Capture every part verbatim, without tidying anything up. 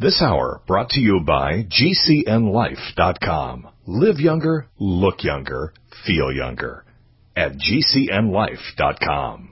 This hour brought to you by G C N life dot com. Live younger, look younger, feel younger at G C N life dot com.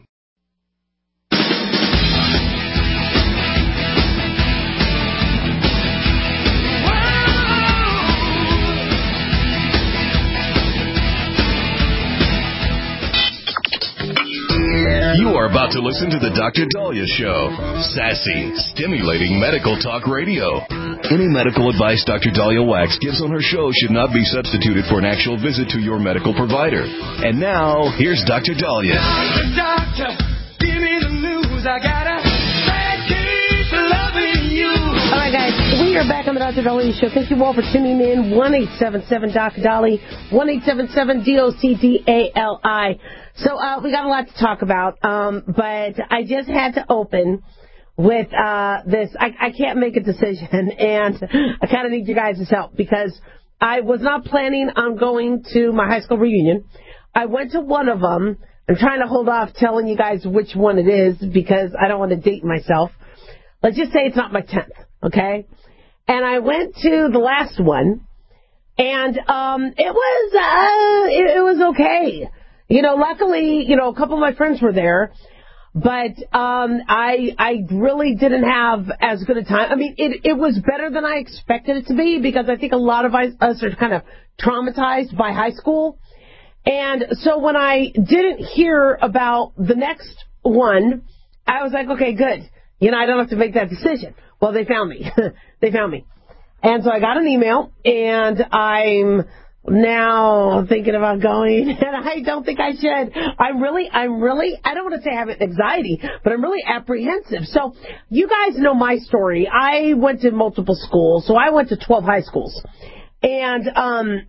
You are about to listen to the Doctor Daliah Show. Sassy, stimulating medical talk radio. Any medical advice Doctor Daliah Wax gives on her show should not be substituted for an actual visit to your medical provider. And now, here's Doctor Daliah. Doctor, give me the news. I got a bad case of loving you. All right, guys, we are back on the Doctor Daliah Show. Thank you all for tuning in. one eight seven seven Doctor Dolly, one eight seven seven D O C D A L I. So uh, we got a lot to talk about, um, but I just had to open with uh, this. I, I can't make a decision, and I kind of need you guys' help because I was not planning on going to my high school reunion. I went to one of them. I'm trying to hold off telling you guys which one it is because I don't want to date myself. Let's just say it's not my tenth, okay? And I went to the last one, and um, it was uh, it, it was okay. You know, luckily, you know, a couple of my friends were there, but um, I I really didn't have as good a time. I mean, it it was better than I expected it to be because I think a lot of us are kind of traumatized by high school. And so when I didn't hear about the next one, I was like, okay, good. You know, I don't have to make that decision. Well, they found me. They found me. And so I got an email, and I'm now thinking about going, and I don't think I should. I'm really, I'm really, I don't want to say I have anxiety, but I'm really apprehensive. So you guys know my story. I went to multiple schools, so I went to twelve high schools. And um,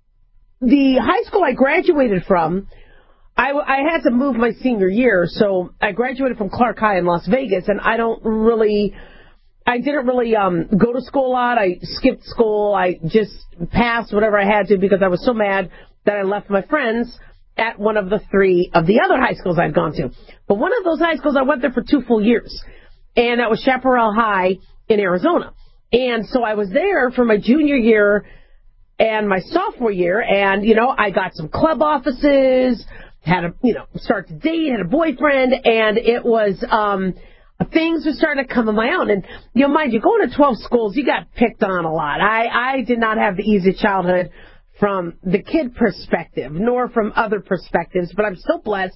the high school I graduated from, I, I had to move my senior year, so I graduated from Clark High in Las Vegas, and I don't really... I didn't really um, go to school a lot. I skipped school. I just passed whatever I had to because I was so mad that I left my friends at one of the three of the other high schools I'd gone to. But one of those high schools, I went there for two full years, and that was Chaparral High in Arizona. And so I was there for my junior year and my sophomore year, and, you know, I got some club offices, had a, you know, start to date, had a boyfriend, and it was... um things were starting to come on my own. And, you know, mind you, going to twelve schools, you got picked on a lot. I, I did not have the easy childhood from the kid perspective, nor from other perspectives, but I'm still blessed,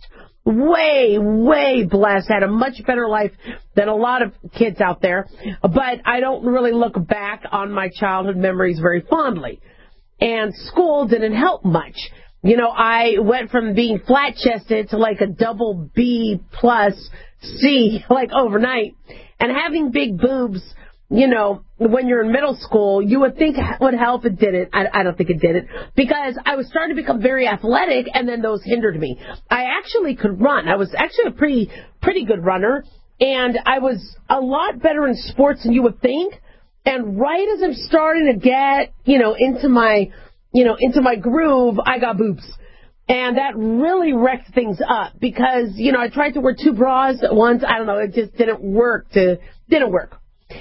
way, way blessed. I had a much better life than a lot of kids out there. But I don't really look back on my childhood memories very fondly. And school didn't help much. You know, I went from being flat-chested to like a double B plus C, like overnight. And having big boobs, you know, when you're in middle school, you would think would help. It didn't. I, I don't think it did it. Because I was starting to become very athletic, and then those hindered me. I actually could run. I was actually a pretty, pretty good runner. And I was a lot better in sports than you would think. And right as I'm starting to get, you know, into my... you know, into my groove, I got boobs. And that really wrecked things up because, you know, I tried to wear two bras at once. I don't know, it just didn't work to, didn't work.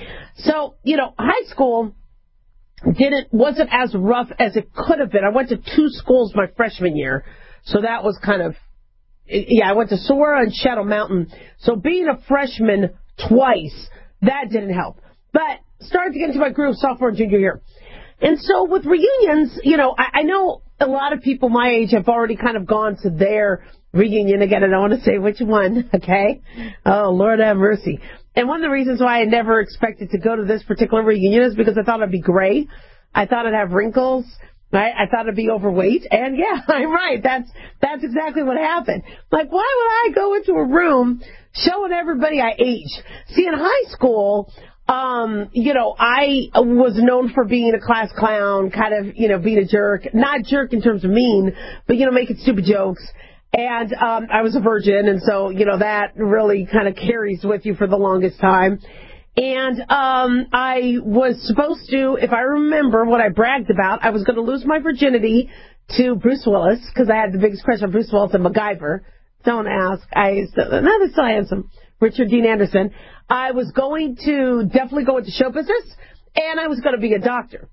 So, you know, high school didn't, wasn't as rough as it could have been. I went to two schools my freshman year. So that was kind of, yeah, I went to Saguaro and Shadow Mountain. So being a freshman twice, that didn't help. But started to get into my groove sophomore and junior year. And so with reunions, you know, I, I know a lot of people my age have already kind of gone to their reunion again, and I want to say which one, okay? Oh, Lord have mercy. And one of the reasons why I never expected to go to this particular reunion is because I thought I'd be gray. I thought I'd have wrinkles. Right? I thought I'd be overweight. And, yeah, I'm right. That's that's exactly what happened. Like, why would I go into a room showing everybody I age? See, in high school... Um, you know, I was known for being a class clown, kind of, you know, being a jerk. Not jerk in terms of mean, but, you know, making stupid jokes. And um, I was a virgin, and so, you know, that really kind of carries with you for the longest time. And um, I was supposed to, if I remember what I bragged about, I was going to lose my virginity to Bruce Willis, because I had the biggest crush on Bruce Willis and MacGyver. Don't ask. I still, no, they're still handsome. Richard Dean Anderson. I was going to definitely go into show business, and I was going to be a doctor.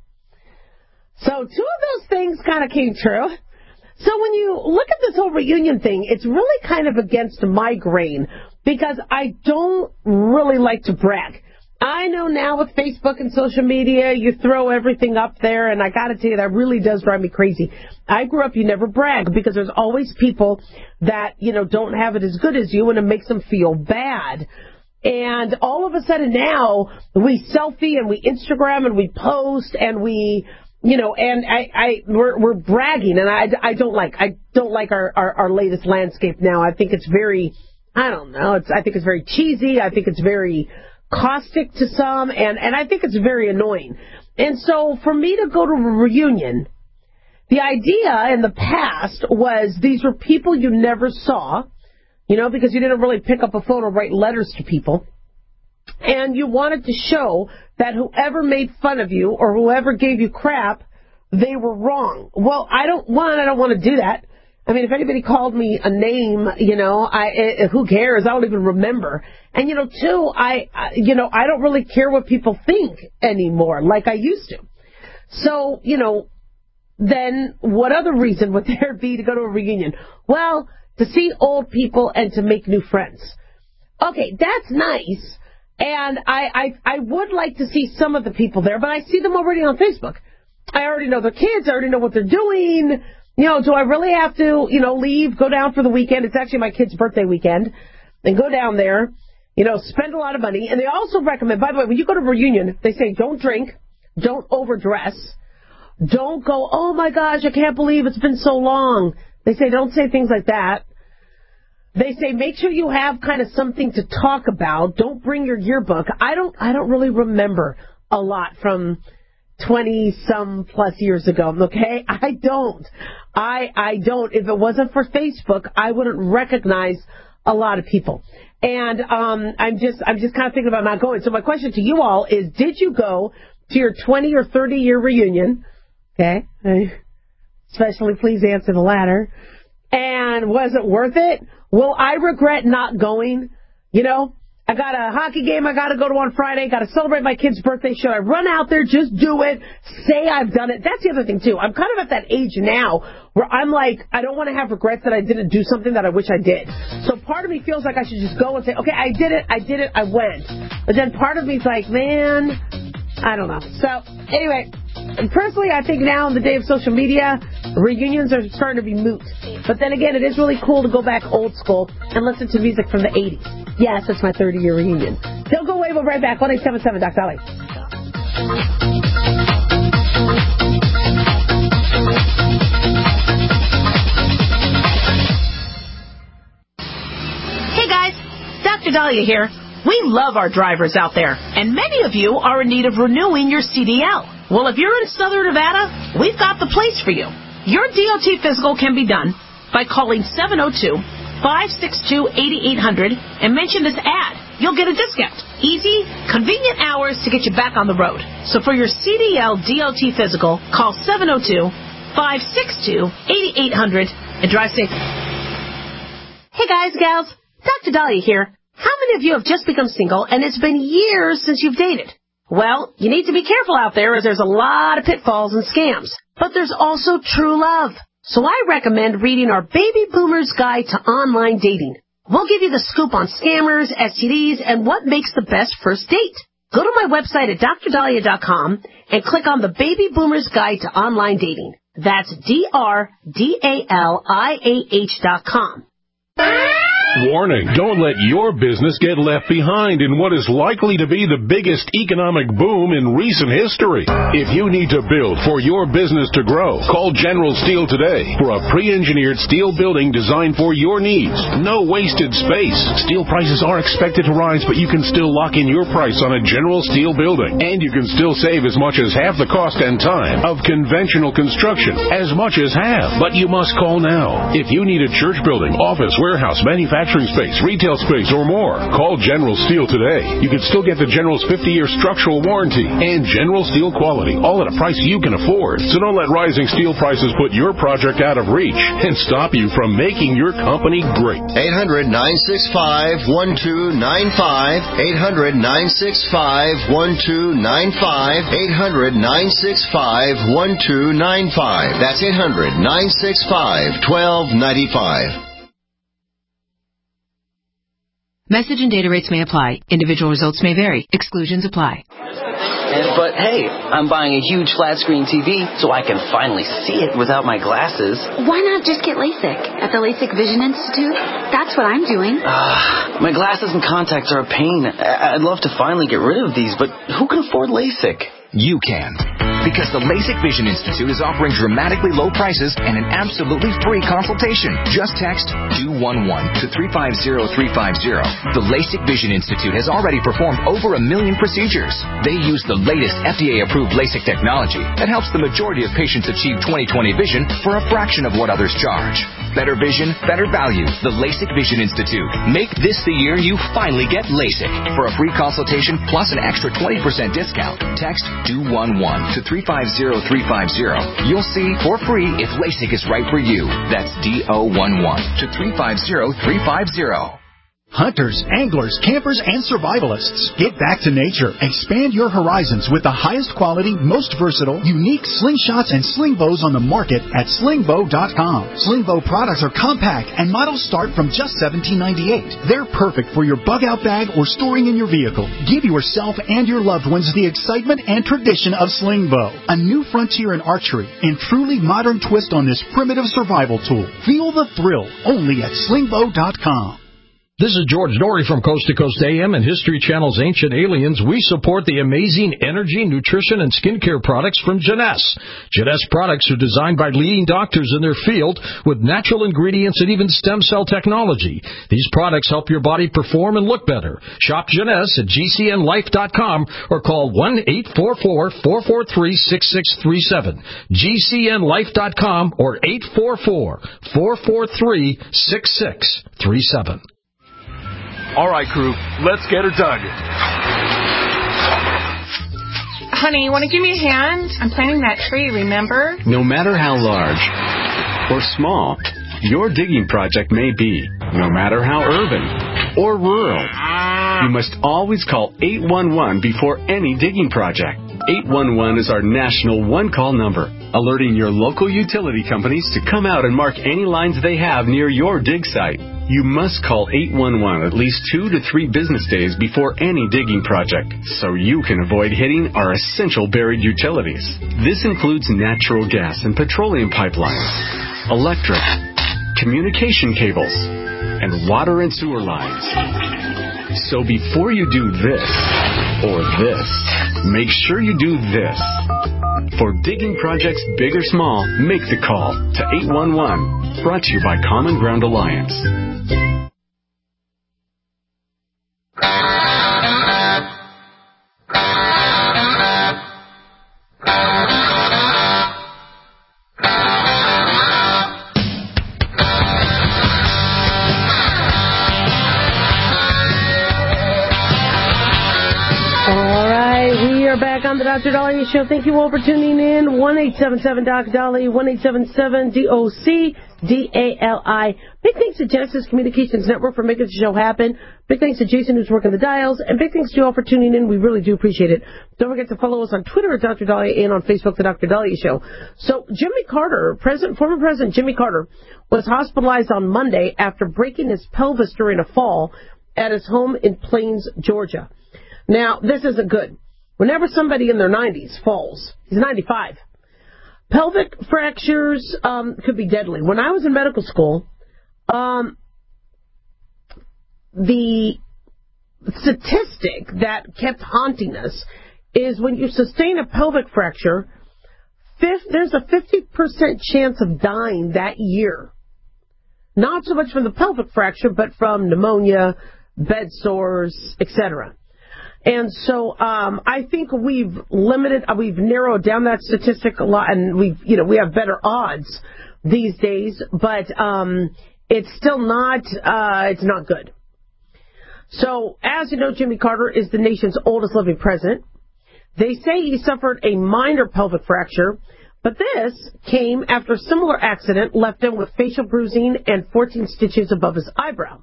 So two of those things kind of came true. So when you look at this whole reunion thing, it's really kind of against my grain because I don't really like to brag. I know now with Facebook and social media, you throw everything up there, and I got to tell you, that really does drive me crazy. I grew up, you never brag, because there's always people that, you know, don't have it as good as you, and it makes them feel bad. And all of a sudden now, we selfie, and we Instagram, and we post, and we, you know, and I, I we're, we're bragging, and I, I don't like, I don't like our, our, our latest landscape now. I think it's very, I don't know, it's, I think it's very cheesy. I think it's very caustic to some, and, and I think it's very annoying. And so for me to go to a reunion, the idea in the past was these were people you never saw, you know, because you didn't really pick up a phone or write letters to people. And you wanted to show that whoever made fun of you or whoever gave you crap, they were wrong. Well, I don't, one, I don't want to do that. I mean, if anybody called me a name, you know, I, I who cares? I don't even remember. And, you know, two, I, I, you know, I don't really care what people think anymore like I used to. So, you know, then what other reason would there be to go to a reunion? Well, to see old people and to make new friends. Okay, that's nice. And I, I, I would like to see some of the people there, but I see them already on Facebook. I already know their kids. I already know what they're doing. You know, do I really have to, you know, leave, go down for the weekend? It's actually my kid's birthday weekend. And go down there, you know, spend a lot of money. And they also recommend, by the way, when you go to a reunion, they say don't drink, don't overdress, don't go, oh, my gosh, I can't believe it's been so long. They say don't say things like that. They say make sure you have kind of something to talk about. Don't bring your yearbook. I don't, I don't really remember a lot from twenty-some plus years ago, okay? I don't. I I don't. If it wasn't for Facebook, I wouldn't recognize a lot of people. And um, I'm just I'm just kind of thinking about not going. So my question to you all is, did you go to your twenty or thirty year reunion? Okay? Especially please answer the latter. And was it worth it? Will I regret not going? You know? I got a hockey game I got to go to on Friday. Got to celebrate my kid's birthday. Should I run out there, just do it, say I've done it? That's the other thing, too. I'm kind of at that age now where I'm like, I don't want to have regrets that I didn't do something that I wish I did. So part of me feels like I should just go and say, okay, I did it, I did it, I went. But then part of me's like, man, I don't know. So anyway, and personally, I think now in the day of social media, reunions are starting to be moot. But then again, it is really cool to go back old school and listen to music from the eighties. Yes, it's my thirty year reunion. Don't go away. We'll be right back. one eight seven seven Doc Dolly. Hey guys, Doctor Dahlia here. We love our drivers out there, and many of you are in need of renewing your C D L. Well, if you're in Southern Nevada, we've got the place for you. Your D O T physical can be done by calling seven oh two, five six two, eight eight hundred and mention this ad. You'll get a discount. Easy, convenient hours to get you back on the road. So for your C D L D O T physical, call seven oh two, five six two, eight eight hundred and drive safe. Hey guys, gals, Doctor Dahlia here. How many of you have just become single and it's been years since you've dated? Well, you need to be careful out there as there's a lot of pitfalls and scams. But there's also true love. So I recommend reading our Baby Boomer's Guide to Online Dating. We'll give you the scoop on scammers, S T Ds, and what makes the best first date. Go to my website at dr dahlia dot com and click on the Baby Boomer's Guide to Online Dating. That's D R D A L I A H dot com. Warning, don't let your business get left behind in what is likely to be the biggest economic boom in recent history. If you need to build for your business to grow, call General Steel today for a pre-engineered steel building designed for your needs. No wasted space. Steel prices are expected to rise, but you can still lock in your price on a General Steel building. And you can still save as much as half the cost and time of conventional construction. As much as half. But you must call now. If you need a church building, office, warehouse, manufacturing, manufacturing space, retail space, or more. Call General Steel today. You can still get the General's fifty-year structural warranty and General Steel quality, all at a price you can afford. So don't let rising steel prices put your project out of reach and stop you from making your company great. eight hundred, nine six five, one two nine five. eight hundred, nine six five, one two nine five. eight hundred, nine six five, one two nine five. That's eight hundred, nine six five, one two nine five. Message and data rates may apply. Individual results may vary. Exclusions apply. But hey, I'm buying a huge flat screen T V so I can finally see it without my glasses. Why not just get LASIK at the LASIK Vision Institute? That's what I'm doing. Uh, my glasses and contacts are a pain. I'd love to finally get rid of these, but who can afford LASIK? You can. Because the LASIK Vision Institute is offering dramatically low prices and an absolutely free consultation. Just text two one one to three five zero three five zero. The LASIK Vision Institute has already performed over a million procedures. They use the latest F D A-approved LASIK technology that helps the majority of patients achieve twenty twenty vision for a fraction of what others charge. Better vision, better value. The LASIK Vision Institute. Make this the year you finally get LASIK. For a free consultation plus an extra twenty percent discount, text two one one to three five zero three five zero. You'll see for free if LASIK is right for you. That's D O one one to three five zero three five zero. Hunters, anglers, campers, and survivalists. Get back to nature. Expand your horizons with the highest quality, most versatile, unique slingshots and sling bows on the market at sling bow dot com. Sling bow products are compact and models start from just seventeen ninety-eight. They're perfect for your bug-out bag or storing in your vehicle. Give yourself and your loved ones the excitement and tradition of sling bow. A new frontier in archery and truly modern twist on this primitive survival tool. Feel the thrill only at sling bow dot com. This is George Dory from Coast to Coast A M and History Channel's Ancient Aliens. We support the amazing energy, nutrition, and skincare products from Jeunesse. Jeunesse products are designed by leading doctors in their field with natural ingredients and even stem cell technology. These products help your body perform and look better. Shop Jeunesse at G C N life dot com or call one eight four four, four four three, six six three seven. G C N life dot com or eight four four, four four three, six six three seven. All right, crew, let's get her dug. Honey, you want to give me a hand? I'm planting that tree, remember? No matter how large or small your digging project may be, no matter how urban or rural, you must always call eight one one before any digging project. eight one one is our national one-call number, alerting your local utility companies to come out and mark any lines they have near your dig site. You must call eight one one at least two to three business days before any digging project, so you can avoid hitting our essential buried utilities. This includes natural gas and petroleum pipelines, electric, communication cables, and water and sewer lines. So before you do this or this, make sure you do this. For digging projects big or small, make the call to eight one one. Brought to you by Common Ground Alliance. On the Doctor Dolly Show. Thank you all for tuning in. one eight seven seven Doc Dolly, one eight seven seven D O C D A L I. Big thanks to Genesis Communications Network for making the show happen. Big thanks to Jason who's working the dials. And big thanks to you all for tuning in. We really do appreciate it. Don't forget to follow us on Twitter at Doctor Dolly and on Facebook, The Doctor Dolly Show. So Jimmy Carter, President, former President Jimmy Carter, was hospitalized on Monday after breaking his pelvis during a fall at his home in Plains, Georgia. Now, this isn't good. Whenever somebody in their nineties falls, he's ninety-five, pelvic fractures um, could be deadly. When I was in medical school, um, the statistic that kept haunting us is when you sustain a pelvic fracture, fifth, there's a fifty percent chance of dying that year. Not so much from the pelvic fracture, but from pneumonia, bed sores, et cetera. And so um, I think we've limited, uh, we've narrowed down that statistic a lot, and we've, you know, we have better odds these days. But um, it's still not, uh, it's not good. So, as you know, Jimmy Carter is the nation's oldest living president. They say he suffered a minor pelvic fracture, but this came after a similar accident left him with facial bruising and fourteen stitches above his eyebrow.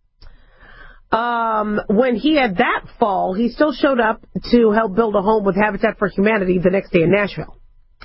Um, when he had that fall, he still showed up to help build a home with Habitat for Humanity the next day in Nashville.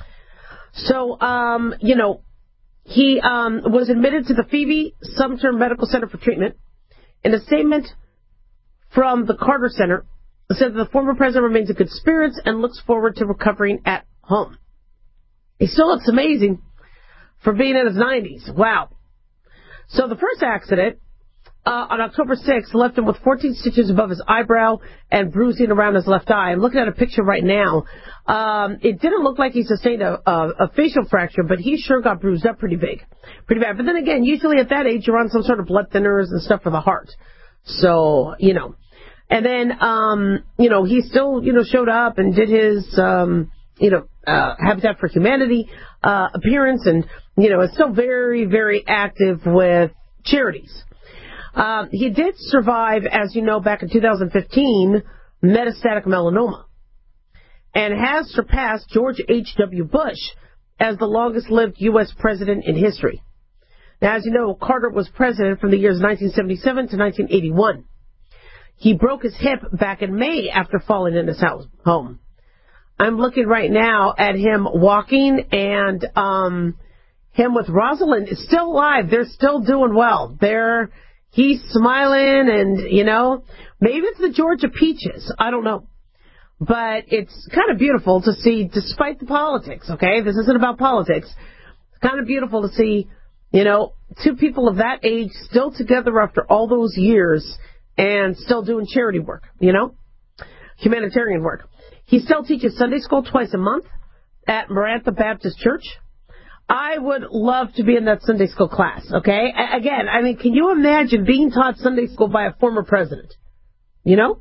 So, um, you know, he um, was admitted to the Phoebe Sumter Medical Center for treatment. In a statement from the Carter Center, it said that the former president remains in good spirits and looks forward to recovering at home. He still looks amazing for being in his nineties. Wow. So the first accident uh, on October sixth left him with fourteen stitches above his eyebrow and bruising around his left eye. I'm looking at a picture right now. Um, it didn't look like he sustained a, a, a facial fracture, but he sure got bruised up pretty big, pretty bad. But then again, usually at that age, you're on some sort of blood thinners and stuff for the heart. So, you know. And then, um, you know, he still, you know, showed up and did his, um, you know, uh, Habitat for Humanity uh, appearance, and, you know, is still very, very active with charities. Uh, he did survive, as you know, back in two thousand fifteen, metastatic melanoma, and has surpassed George H W. Bush as the longest-lived U S president in history. Now, as you know, Carter was president from the years nineteen seventy-seven to nineteen eighty-one. He broke his hip back in May after falling in his house, home. I'm looking right now at him walking, and um, him with Rosalind is still alive. They're still doing well. They're he's smiling, and, you know, maybe it's the Georgia Peaches. I don't know. But it's kind of beautiful to see, despite the politics, okay? This isn't about politics. It's kind of beautiful to see, you know, two people of that age still together after all those years and still doing charity work, you know, humanitarian work. He still teaches Sunday school twice a month at Marantha Baptist Church. I would love to be in that Sunday school class, okay? A- again, I mean, can you imagine being taught Sunday school by a former president? You know?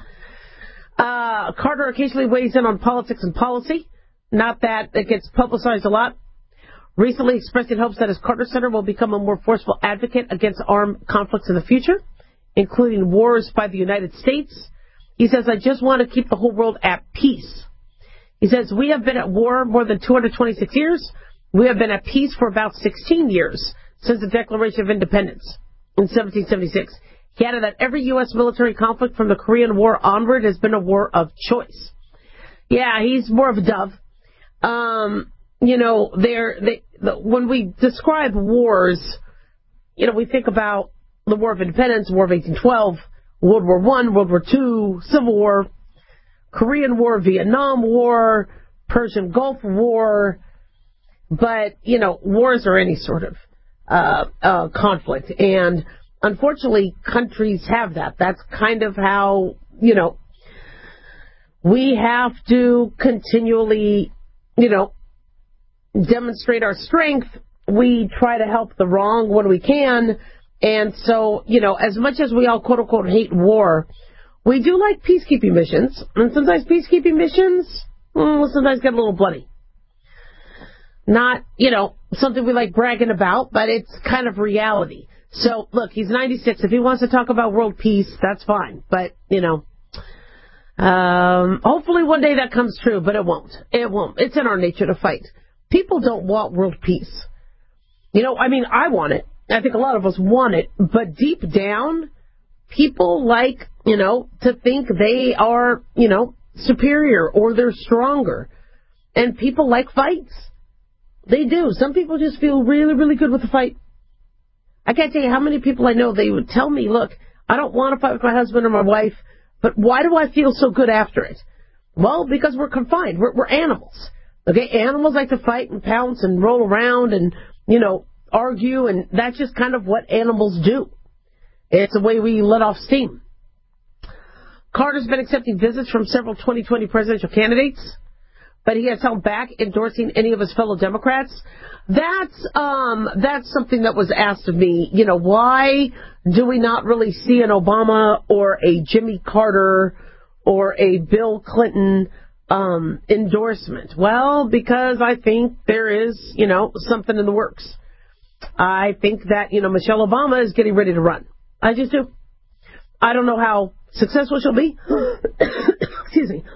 Uh, Carter occasionally weighs in on politics and policy. Not that it gets publicized a lot. Recently expressing hopes that his Carter Center will become a more forceful advocate against armed conflicts in the future, including wars by the United States. He says, I just want to keep the whole world at peace. He says, we have been at war more than two hundred twenty-six years. We have been at peace for about sixteen years since the Declaration of Independence in seventeen seventy-six. He added that every U S military conflict from the Korean War onward has been a war of choice. Yeah, he's more of a dove. Um, you know, they're, they, the, when we describe wars, you know, we think about the War of Independence, War of eighteen twelve, World War One, World War Two, Civil War, Korean War, Vietnam War, Persian Gulf War. But, you know, wars are any sort of uh, uh, conflict. And unfortunately, countries have that. That's kind of how, you know, we have to continually, you know, demonstrate our strength. We try to help the wrong when we can. And so, you know, as much as we all, quote, unquote, hate war, we do like peacekeeping missions. And sometimes peacekeeping missions well, sometimes get a little bloody. Not, you know, something we like bragging about, but it's kind of reality. So, look, he's ninety-six. If he wants to talk about world peace, that's fine. But, you know, um, hopefully one day that comes true, but it won't. It won't. It's in our nature to fight. People don't want world peace. You know, I mean, I want it. I think a lot of us want it. But deep down, people like, you know, to think they are, you know, superior or they're stronger. And people like fights. They do. Some people just feel really, really good with the fight. I can't tell you how many people I know, they would tell me, look, I don't want to fight with my husband or my wife, but why do I feel so good after it? Well, because we're confined. We're, we're animals. Okay? Animals like to fight and pounce and roll around and, you know, argue, and that's just kind of what animals do. It's the way we let off steam. Carter's been accepting visits from several twenty twenty presidential candidates, but he has held back endorsing any of his fellow Democrats. That's um, that's something that was asked of me. You know, why do we not really see an Obama or a Jimmy Carter or a Bill Clinton um, endorsement? Well, because I think there is, you know, something in the works. I think that, you know, Michelle Obama is getting ready to run. I just do. I don't know how successful she'll be. Excuse me.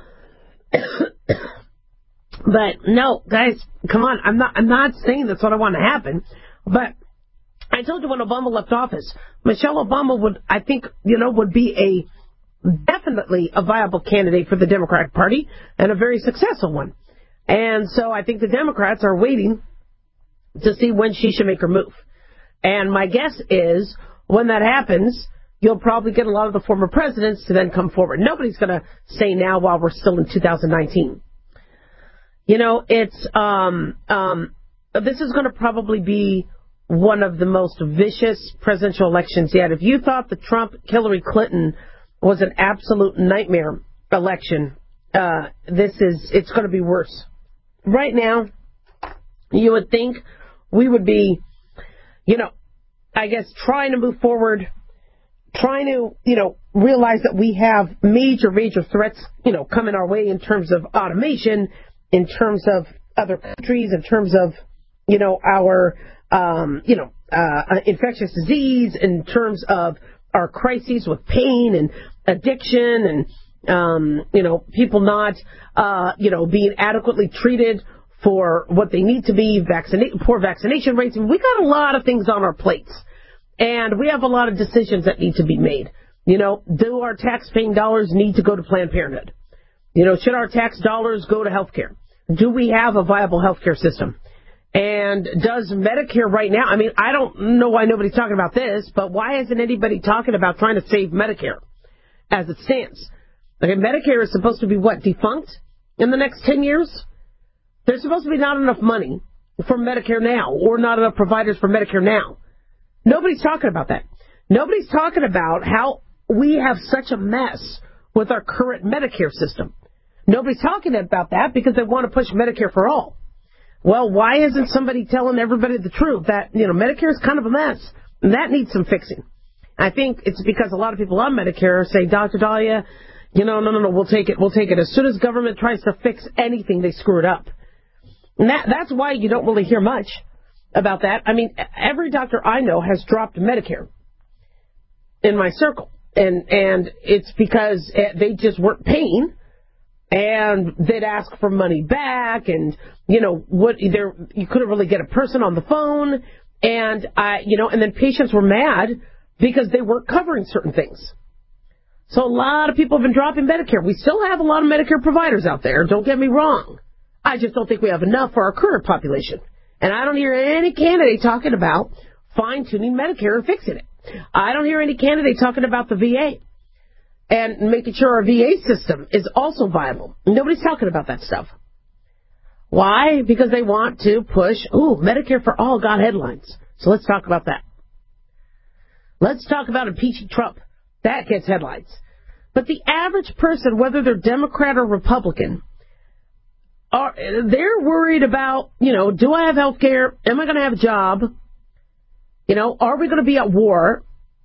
But no, guys, come on. I'm not I'm not saying that's what I want to happen. But I told you when Obama left office, Michelle Obama would, I think, you know, would be a definitely a viable candidate for the Democratic Party and a very successful one. And so I think the Democrats are waiting to see when she should make her move. And my guess is when that happens, you'll probably get a lot of the former presidents to then come forward. Nobody's going to say now while we're still in two thousand nineteen. You know, it's um, um, this is going to probably be one of the most vicious presidential elections yet. If you thought the Trump-Hillary Clinton was an absolute nightmare election, uh, this is, it's going to be worse. Right now, you would think we would be, you know, I guess trying to move forward, trying to, you know, realize that we have major, major threats, you know, coming our way in terms of automation, in terms of other countries, in terms of, you know, our, um, you know, uh, infectious disease, in terms of our crises with pain and addiction and, um, you know, people not, uh, you know, being adequately treated for what they need to be, vaccinate, poor vaccination rates. We got a lot of things on our plates, and we have a lot of decisions that need to be made. You know, do our tax-paying dollars need to go to Planned Parenthood? You know, should our tax dollars go to health care? Do we have a viable health care system? And does Medicare right now, I mean, I don't know why nobody's talking about this, but why isn't anybody talking about trying to save Medicare as it stands? Okay, Medicare is supposed to be, what, defunct in the next ten years? There's supposed to be not enough money for Medicare now, or not enough providers for Medicare now. Nobody's talking about that. Nobody's talking about how we have such a mess with our current Medicare system. Nobody's talking about that because they want to push Medicare for all. Well, why isn't somebody telling everybody the truth that, you know, Medicare is kind of a mess and that needs some fixing? I think it's because a lot of people on Medicare say, Doctor Dahlia, you know, no, no, no, we'll take it, we'll take it. As soon as government tries to fix anything, they screw it up. And that, that's why you don't really hear much about that. I mean, every doctor I know has dropped Medicare in my circle. And, and it's because they just weren't paying. And they'd ask for money back, and you know what? There you couldn't really get a person on the phone, and I, you know, and then patients were mad because they weren't covering certain things. So a lot of people have been dropping Medicare. We still have a lot of Medicare providers out there. Don't get me wrong. I just don't think we have enough for our current population, and I don't hear any candidate talking about fine-tuning Medicare and fixing it. I don't hear any candidate talking about the V A. And making sure our V A system is also viable. Nobody's talking about that stuff. Why? Because they want to push, ooh, Medicare for all got headlines. So let's talk about that. Let's talk about impeaching Trump. That gets headlines. But the average person, whether they're Democrat or Republican, are they're worried about, you know, do I have health care? Am I going to have a job? You know, are we going to be at war?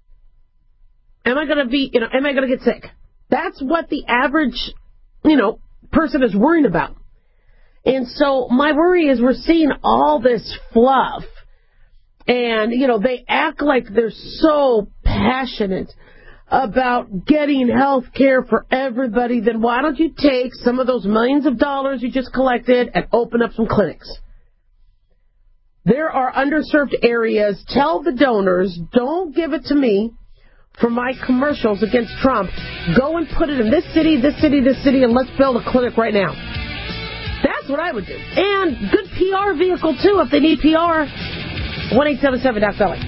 Am I going to be, you know, am I going to get sick? That's what the average, you know, person is worrying about. And so my worry is we're seeing all this fluff. And, you know, they act like they're so passionate about getting health care for everybody. Then why don't you take some of those millions of dollars you just collected and open up some clinics? There are underserved areas. Tell the donors, don't give it to me for my commercials against Trump. Go and put it in this city, this city, this city, and let's build a clinic right now. That's what I would do. And good P R vehicle, too, if they need P R. one eight seven seven Doc Belly.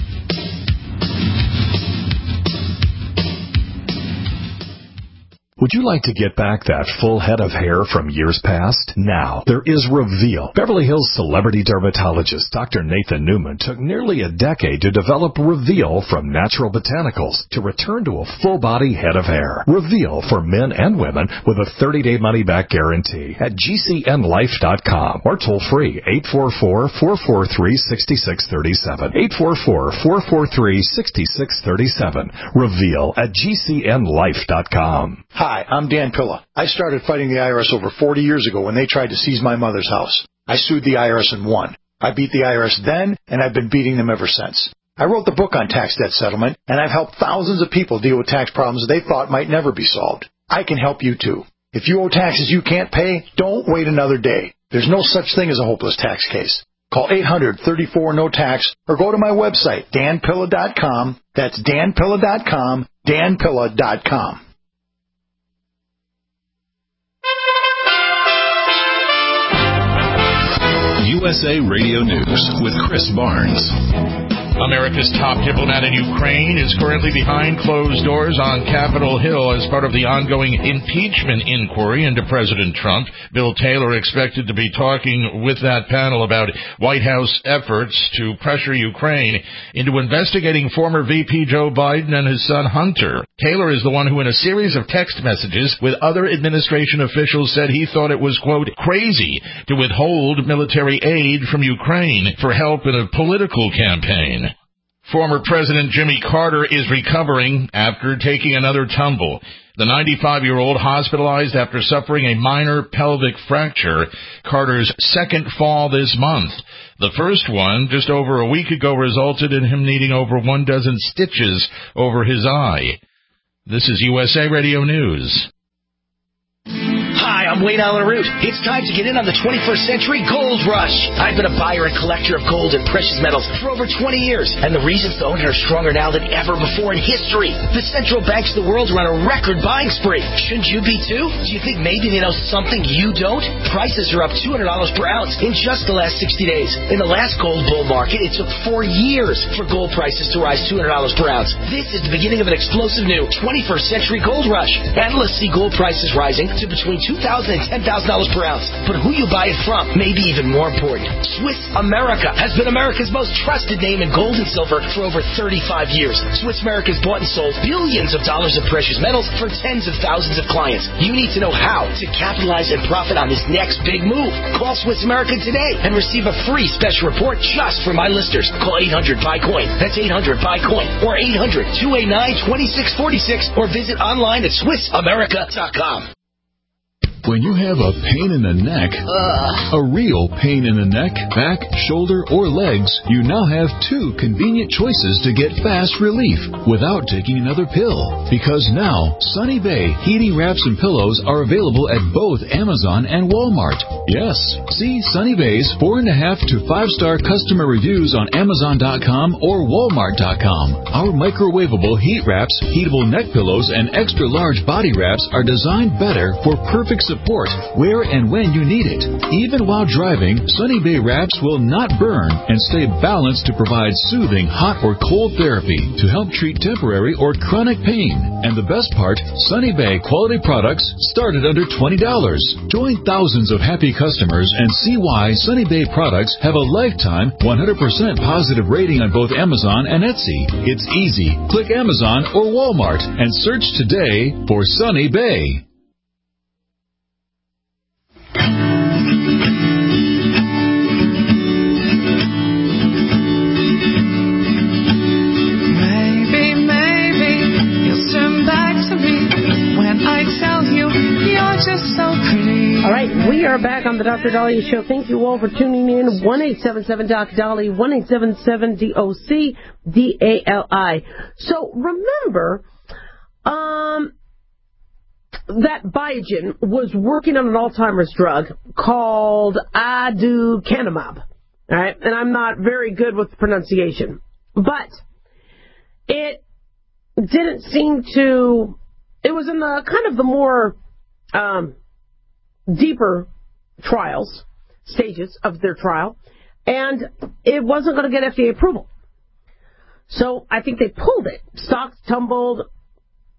Would Would you like to get back that full head of hair from years past? Now, there is Reveal. Beverly Hills celebrity dermatologist Doctor Nathan Newman took nearly a decade to develop Reveal from natural botanicals to return to a full-body head of hair. Reveal for men and women with a thirty-day money-back guarantee at G C N life dot com or toll-free eight four four, four four three, six six three seven. eight four four, four four three, six six three seven. Reveal at G C N life dot com. Hi, I'm Dan Pilla. I started fighting the I R S over forty years ago when they tried to seize my mother's house. I sued the I R S and won. I beat the I R S then, and I've been beating them ever since. I wrote the book on tax debt settlement, and I've helped thousands of people deal with tax problems they thought might never be solved. I can help you too. If you owe taxes you can't pay, don't wait another day. There's no such thing as a hopeless tax case. Call eight hundred, thirty-four, no tax or go to my website, dan pilla dot com. That's dan pilla dot com, dan pilla dot com. U S A Radio News with Chris Barnes. America's top diplomat in Ukraine is currently behind closed doors on Capitol Hill as part of the ongoing impeachment inquiry into President Trump. Bill Taylor expected to be talking with that panel about White House efforts to pressure Ukraine into investigating former V P Joe Biden and his son Hunter. Taylor is the one who, in a series of text messages with other administration officials, said he thought it was, quote, crazy to withhold military aid from Ukraine for help in a political campaign. Former President Jimmy Carter is recovering after taking another tumble. The ninety-five-year-old hospitalized after suffering a minor pelvic fracture, Carter's second fall this month. The first one, just over a week ago, resulted in him needing over one dozen stitches over his eye. This is U S A Radio News. Hi, I'm Wayne Allen Root. It's time to get in on the twenty-first century gold rush. I've been a buyer and collector of gold and precious metals for over twenty years, and the reasons to own it are stronger now than ever before in history. The central banks of the world are on a record buying spree. Shouldn't you be too? Do you think maybe they know something you don't? Prices are up two hundred dollars per ounce in just the last sixty days. In the last gold bull market, it took four years for gold prices to rise two hundred dollars per ounce. This is the beginning of an explosive new twenty-first century gold rush. Analysts see gold prices rising to between two thousand dollars and ten thousand dollars per ounce. But who you buy it from may be even more important. Swiss America has been America's most trusted name in gold and silver for over thirty-five years. Swiss America's bought and sold billions of dollars of precious metals for tens of thousands of clients. You need to know how to capitalize and profit on this next big move. Call Swiss America today and receive a free special report just for my listeners. Call eight hundred buy coin. That's eight hundred buy coin or eight hundred, two eight nine, two six four six or visit online at swiss america dot com. When you have a pain in the neck, uh. a real pain in the neck, back, shoulder, or legs, you now have two convenient choices to get fast relief without taking another pill. Because now, Sunny Bay heating wraps and pillows are available at both Amazon and Walmart. Yes, see Sunny Bay's four and a half to five star customer reviews on Amazon dot com or Walmart dot com. Our microwavable heat wraps, heatable neck pillows, and extra large body wraps are designed better for perfect support support where and when you need it. Even while driving, Sunny Bay wraps will not burn and stay balanced to provide soothing hot or cold therapy to help treat temporary or chronic pain. And the best part, Sunny Bay quality products start at under twenty dollars. Join thousands of happy customers and see why Sunny Bay products have a lifetime one hundred percent positive rating on both Amazon and Etsy. It's easy. Click Amazon or Walmart and search today for Sunny Bay. Maybe, maybe you'll turn back to me when I tell you you're just so pretty. All right, we are back on the Doctor Dahlia Show. Thank you all for tuning in. one eight seven seven Doc Dolly, one eight seven seven D O C D A L I. So remember, um, that Biogen was working on an Alzheimer's drug called aducanumab. All right, and I'm not very good with pronunciation, but it didn't seem to. It was in the kind of the more um, deeper trials stages of their trial, and it wasn't going to get F D A approval. So I think they pulled it. Stocks tumbled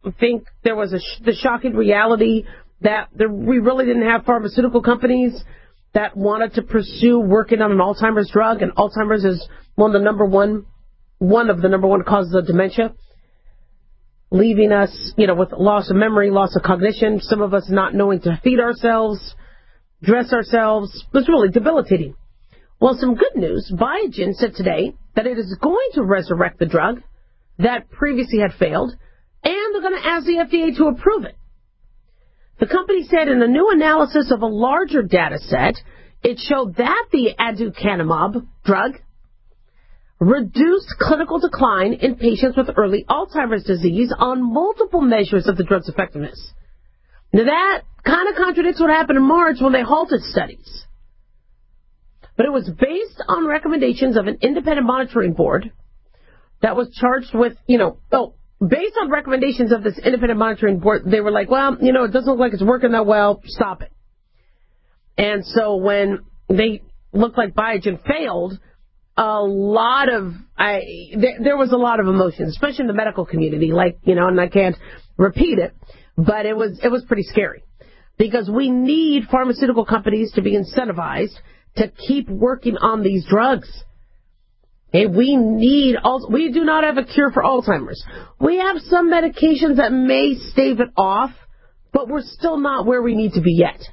think there was a sh- the shocking reality that there, we really didn't have pharmaceutical companies that wanted to pursue working on an Alzheimer's drug, and Alzheimer's is one of the number one, one of the number one causes of dementia, leaving us, you know, with loss of memory, loss of cognition, some of us not knowing to feed ourselves, dress ourselves. It was really debilitating. Well, some good news. Biogen said today that it is going to resurrect the drug that previously had failed, and they're going to ask the F D A to approve it. The company said in a new analysis of a larger data set, it showed that the aducanumab drug reduced clinical decline in patients with early Alzheimer's disease on multiple measures of the drug's effectiveness. Now that kind of contradicts what happened in March when they halted studies. But it was based on recommendations of an independent monitoring board that was charged with, you know, oh, based on recommendations of this independent monitoring board, they were like, well, you know, it doesn't look like it's working that well, stop it. And so when they looked like Biogen failed, a lot of, I, there, there was a lot of emotion, especially in the medical community, like, you know, and I can't repeat it, but it was, it was pretty scary. Because we need pharmaceutical companies to be incentivized to keep working on these drugs. Okay, we need, we do not have a cure for Alzheimer's. We have some medications that may stave it off, but we're still not where we need to be yet.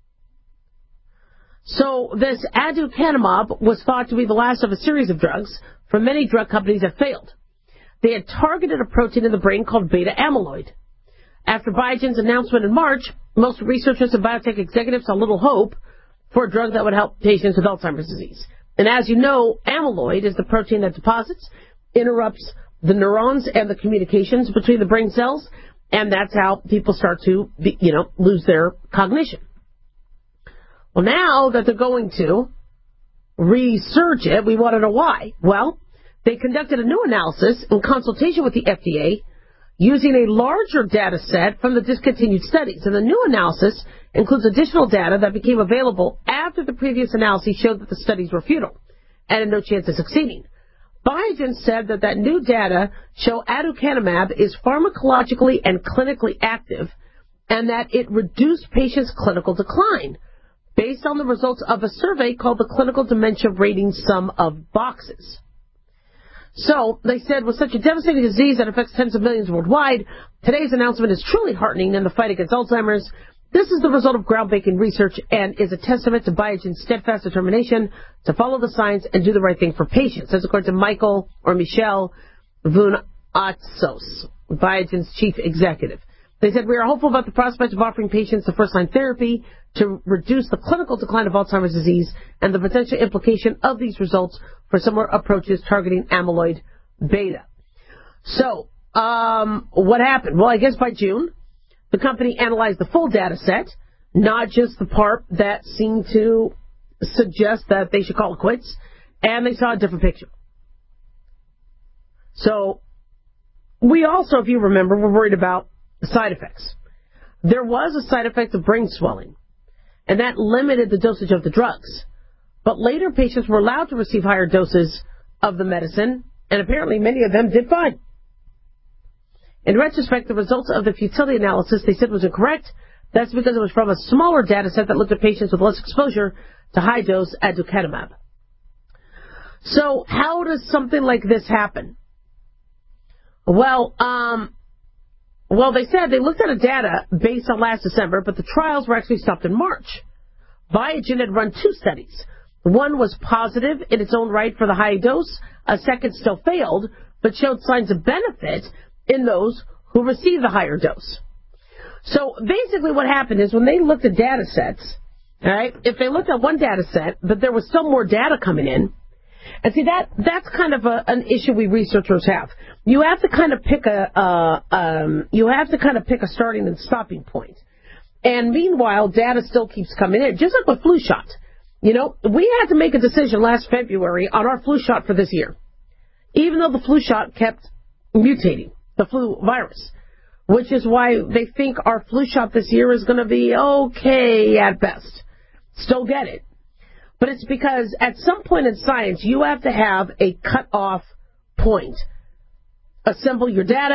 So this aducanumab was thought to be the last of a series of drugs from many drug companies that failed. They had targeted a protein in the brain called beta amyloid. After Biogen's announcement in March, most researchers and biotech executives saw little hope for a drug that would help patients with Alzheimer's disease. And as you know, amyloid is the protein that deposits, interrupts the neurons and the communications between the brain cells, and that's how people start to, you know, lose their cognition. Well, now that they're going to research it, we want to know why. Well, they conducted a new analysis in consultation with the F D A using a larger data set from the discontinued studies. And the new analysis includes additional data that became available after the previous analysis showed that the studies were futile and had no chance of succeeding. Biogen said that that new data show aducanumab is pharmacologically and clinically active and that it reduced patients' clinical decline based on the results of a survey called the Clinical Dementia Rating Sum of Boxes. So, they said, with such a devastating disease that affects tens of millions worldwide, today's announcement is truly heartening in the fight against Alzheimer's. This is the result of groundbreaking research and is a testament to Biogen's steadfast determination to follow the science and do the right thing for patients. That's according to Michael or Michel Vounatsos, Biogen's chief executive. They said, we are hopeful about the prospect of offering patients the first-line therapy to reduce the clinical decline of Alzheimer's disease and the potential implication of these results for similar approaches targeting amyloid beta. So, um, what happened? Well, I guess by June, the company analyzed the full data set, not just the part that seemed to suggest that they should call it quits, and they saw a different picture. So, we also, if you remember, were worried about side effects. There was a side effect of brain swelling, and that limited the dosage of the drugs. But later, patients were allowed to receive higher doses of the medicine, and apparently many of them did fine. In retrospect, the results of the futility analysis they said was incorrect. That's because it was from a smaller data set that looked at patients with less exposure to high-dose aducanumab. So how does something like this happen? Well, um... Well, they said they looked at a data based on last December, but the trials were actually stopped in March. Biogen had run two studies. One was positive in its own right for the high dose. A second still failed, but showed signs of benefit in those who received the higher dose. So basically what happened is when they looked at data sets, all right, if they looked at one data set, but there was still more data coming in, and see, that that's kind of a, an issue we researchers have. You have to kind of pick a uh, um, you have to kind of pick a starting and stopping point. And meanwhile, data still keeps coming in, just like with flu shot. You know, we had to make a decision last February on our flu shot for this year, even though the flu shot kept mutating, the flu virus, which is why they think our flu shot this year is going to be okay at best. Still get it. But it's because at some point in science, you have to have a cut-off point. Assemble your data,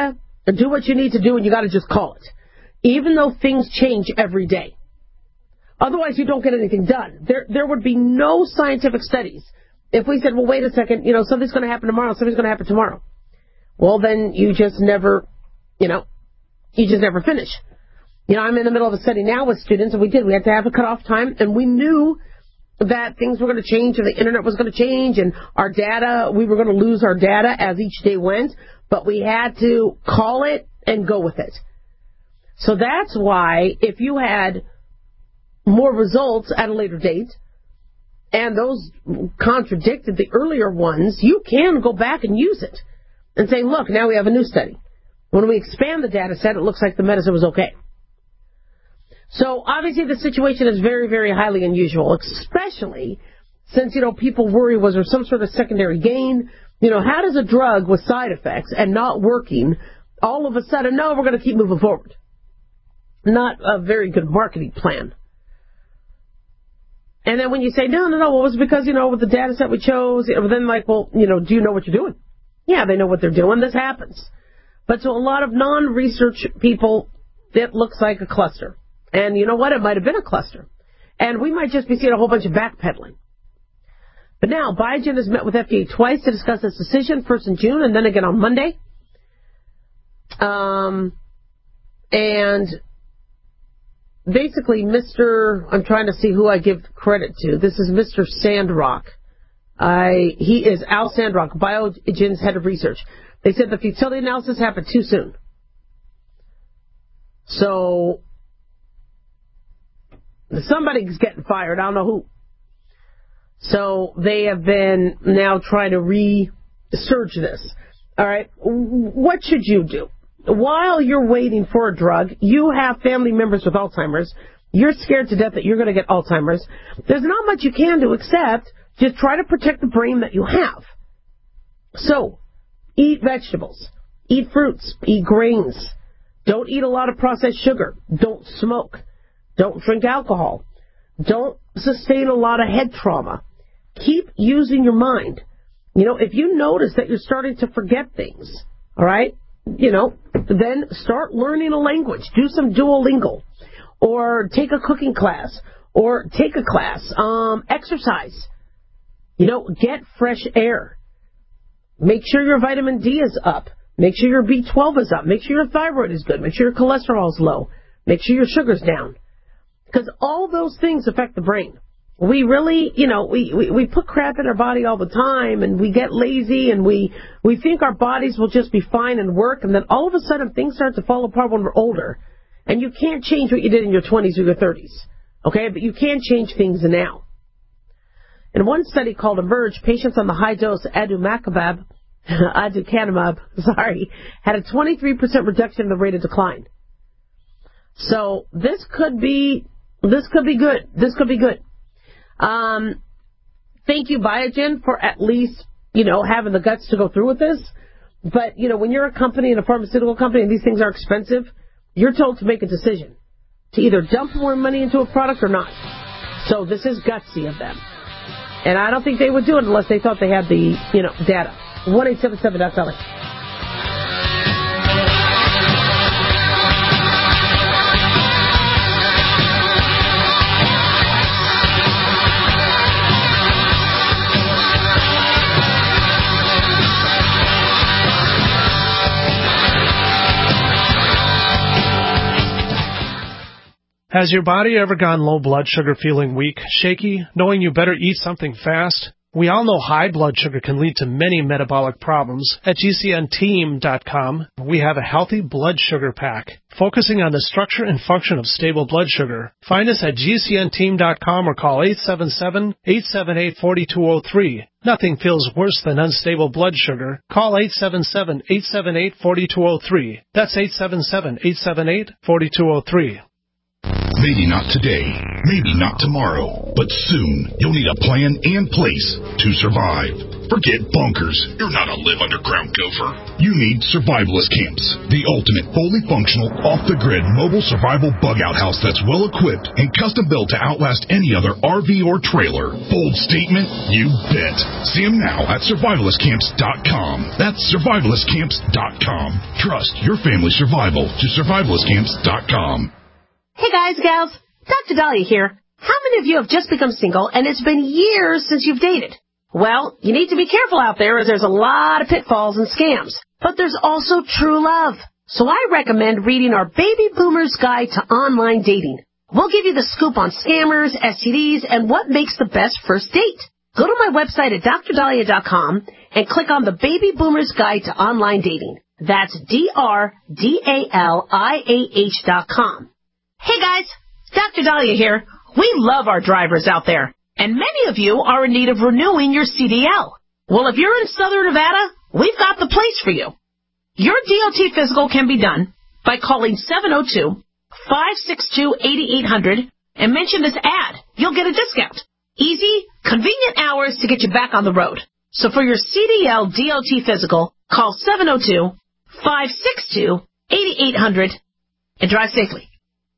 do what you need to do, and you got to just call it, even though things change every day. Otherwise, you don't get anything done. There, there would be no scientific studies if we said, well, wait a second, you know, something's going to happen tomorrow, something's going to happen tomorrow. Well, then you just never, you know, you just never finish. You know, I'm in the middle of a study now with students, and we did. We had to have a cutoff time, and we knew that things were going to change, and the internet was going to change, and our data, we were going to lose our data as each day went, but we had to call it and go with it. So that's why if you had more results at a later date, and those contradicted the earlier ones, you can go back and use it and say, look, now we have a new study. When we expand the data set, it looks like the medicine was okay. So obviously the situation is very, very highly unusual, especially since, you know, people worry, was there some sort of secondary gain? You know, how does a drug with side effects and not working all of a sudden, no, we're going to keep moving forward? Not a very good marketing plan. And then when you say, no, no, no, well, it was because, you know, with the data set we chose, then like, well, you know, do you know what you're doing? Yeah, they know what they're doing. This happens. But to a lot of non-research people, it looks like a cluster. And you know what? It might have been a cluster. And we might just be seeing a whole bunch of backpedaling. But now, Biogen has met with F D A twice to discuss this decision, first in June and then again on Monday. Um, and basically, Mister I'm trying to see who I give credit to. This is Mister Sandrock. I, he is Al Sandrock, Biogen's head of research. They said the futility analysis happened too soon. So, somebody's getting fired. I don't know who. So, they have been now trying to resurge this. All right. What should you do? While you're waiting for a drug, you have family members with Alzheimer's. You're scared to death that you're going to get Alzheimer's. There's not much you can do except just try to protect the brain that you have. So, eat vegetables. Eat fruits. Eat grains. Don't eat a lot of processed sugar. Don't smoke. Don't drink alcohol. Don't sustain a lot of head trauma. Keep using your mind. You know, if you notice that you're starting to forget things, all right, you know, then start learning a language. Do some Duolingo. Or take a cooking class. Or take a class. Um, exercise. You know, get fresh air. Make sure your vitamin D is up. Make sure your B twelve is up. Make sure your thyroid is good. Make sure your cholesterol is low. Make sure your sugar's down. Because all those things affect the brain. We really, you know, we, we, we put crap in our body all the time, and we get lazy, and we, we think our bodies will just be fine and work, and then all of a sudden things start to fall apart when we're older. And you can't change what you did in your twenties or your thirties. Okay? But you can change things now. In one study called Emerge, patients on the high-dose aducanumab, aducanumab, sorry, had a twenty-three percent reduction in the rate of decline. So this could be, this could be good. This could be good. Um, thank you, Biogen, for at least, you know, having the guts to go through with this. But, you know, when you're a company and a pharmaceutical company and these things are expensive, you're told to make a decision to either dump more money into a product or not. So this is gutsy of them. And I don't think they would do it unless they thought they had the, you know, data. one eight seven seven dot com. Has your body ever gone low blood sugar, feeling weak, shaky, knowing you better eat something fast? We all know high blood sugar can lead to many metabolic problems. At G C N team dot com, we have a healthy blood sugar pack, focusing on the structure and function of stable blood sugar. Find us at G C N team dot com or call eight seven seven, eight seven eight, four two zero three. Nothing feels worse than unstable blood sugar. Call eight seven seven, eight seven eight, four two zero three. That's eight seven seven, eight seven eight, four two zero three. Maybe not today, maybe not tomorrow, but soon you'll need a plan and place to survive. Forget bunkers. You're not a live underground gopher. You need Survivalist Camps, the ultimate fully functional, off-the-grid mobile survival bug-out house that's well-equipped and custom-built to outlast any other R V or trailer. Bold statement? You bet. See them now at survivalist camps dot com. That's survivalist camps dot com. Trust your family's survival to survivalist camps dot com. Hey guys, gals, Doctor Dahlia here. How many of you have just become single and it's been years since you've dated? Well, you need to be careful out there as there's a lot of pitfalls and scams. But there's also true love. So I recommend reading our Baby Boomer's Guide to Online Dating. We'll give you the scoop on scammers, S T Ds, and what makes the best first date. Go to my website at dr dahlia dot com and click on the Baby Boomer's Guide to Online Dating. That's D R D A L I A H dot com. Hey guys, Doctor Dahlia here. We love our drivers out there. And many of you are in need of renewing your C D L. Well, if you're in Southern Nevada, we've got the place for you. Your D O T physical can be done by calling seven oh two, five six two, eight eight hundred and mention this ad. You'll get a discount. Easy, convenient hours to get you back on the road. So for your C D L D O T physical, call seven oh two, five six two, eight eight hundred and drive safely.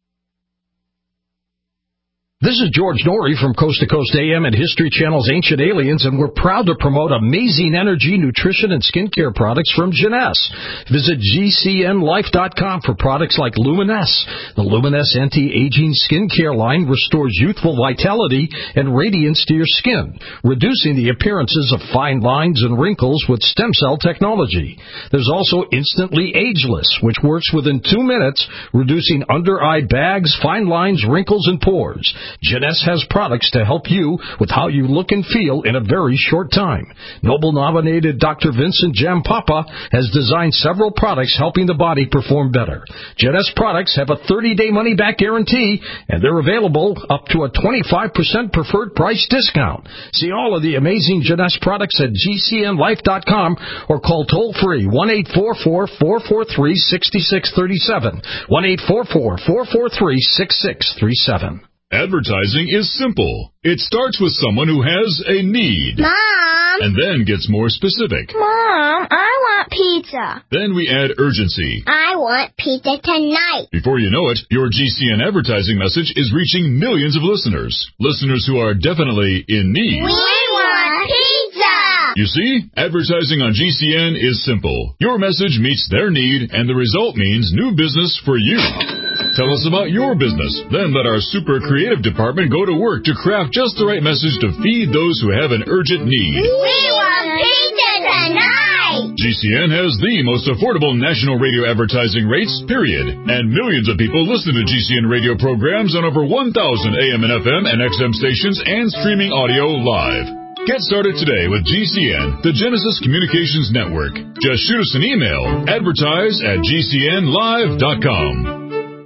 This is George Norrie from Coast to Coast A M and History Channel's Ancient Aliens, and we're proud to promote amazing energy, nutrition, and skincare products from Jeunesse. Visit G C N life dot com for products like Luminesse. The Luminesse anti-aging skincare line restores youthful vitality and radiance to your skin, reducing the appearances of fine lines and wrinkles with stem cell technology. There's also Instantly Ageless, which works within two minutes, reducing under-eye bags, fine lines, wrinkles, and pores. Jeunesse has products to help you with how you look and feel in a very short time. Nobel-nominated Doctor Vincent Jampapa has designed several products helping the body perform better. Jeunesse products have a thirty-day money-back guarantee, and they're available up to a twenty-five percent preferred price discount. See all of the amazing Jeunesse products at G C N life dot com or call toll-free one eight four four, four four three, six six three seven, one eight four four, four four three, six six three seven. Advertising is simple. It starts with someone who has a need. Mom! And then gets more specific. Mom, I want pizza. Then we add urgency. I want pizza tonight. Before you know it, your G C N advertising message is reaching millions of listeners. Listeners who are definitely in need. We want pizza! You see, advertising on G C N is simple. Your message meets their need, and the result means new business for you. Tell us about your business. Then let our super creative department go to work to craft just the right message to feed those who have an urgent need. We want pizza tonight! G C N has the most affordable national radio advertising rates, period. And millions of people listen to G C N radio programs on over one thousand A M and F M and X M stations and streaming audio live. Get started today with G C N, the Genesis Communications Network. Just shoot us an email, advertise at G C N live dot com.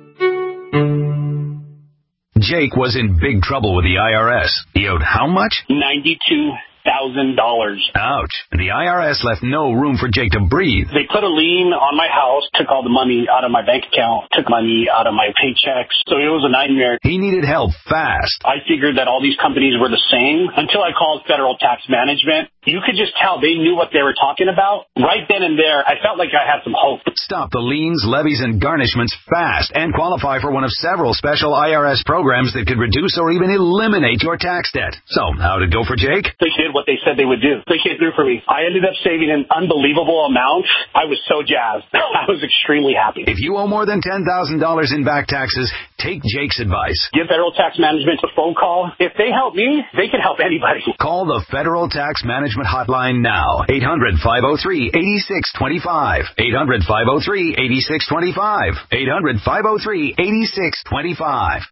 Jake was in big trouble with the I R S. He owed how much? ninety-two thousand dollars. Ouch. The I R S left no room for Jake to breathe. They put a lien on my house, took all the money out of my bank account, took money out of my paychecks. So it was a nightmare. He needed help fast. I figured that all these companies were the same until I called Federal Tax Management. You could just tell they knew what they were talking about. Right then and there, I felt like I had some hope. Stop the liens, levies, and garnishments fast and qualify for one of several special I R S programs that could reduce or even eliminate your tax debt. So, how'd it go for Jake? They did what they said they would do. They came through for me. I ended up saving an unbelievable amount. I was so jazzed. I was extremely happy. If you owe more than ten thousand dollars in back taxes, take Jake's advice. Give Federal Tax Management a phone call. If they help me, they can help anybody. Call the Federal Tax Management hotline now. eight hundred, five oh three, eight six two five. eight hundred, five oh three, eight six two five. eight hundred, five oh three, eight six two five.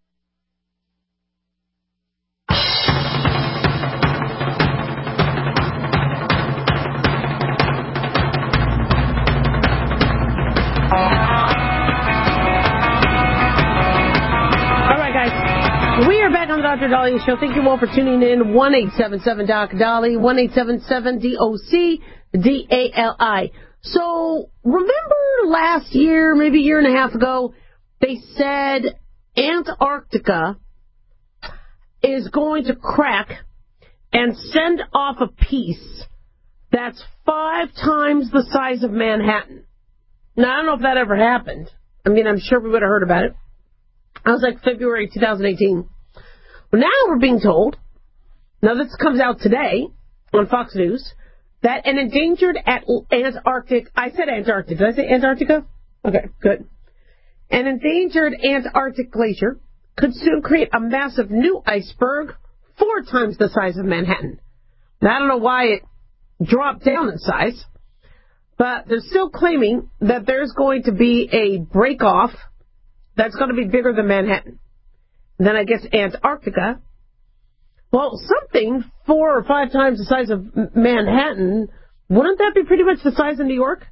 We are back on the Doctor Dahlia Show. Thank you all for tuning in. one eight seven seven D O C Dolly, one eight seven seven D O C D A L I. So, remember last year, maybe a year and a half ago, they said Antarctica is going to crack and send off a piece That's five times the size of Manhattan. Now, I don't know if that ever happened. I mean, I'm sure we would have heard about it. I was like February twenty eighteen. Well, now we're being told, now this comes out today on Fox News, that an endangered at Antarctic, I said Antarctic, did I say Antarctica? Okay, good. An endangered Antarctic glacier could soon create a massive new iceberg four times the size of Manhattan. Now, I don't know why it dropped down in size, but they're still claiming that there's going to be a break-off that's going to be bigger than Manhattan. And then I guess Antarctica, well, something four or five times the size of Manhattan, wouldn't that be pretty much the size of New York?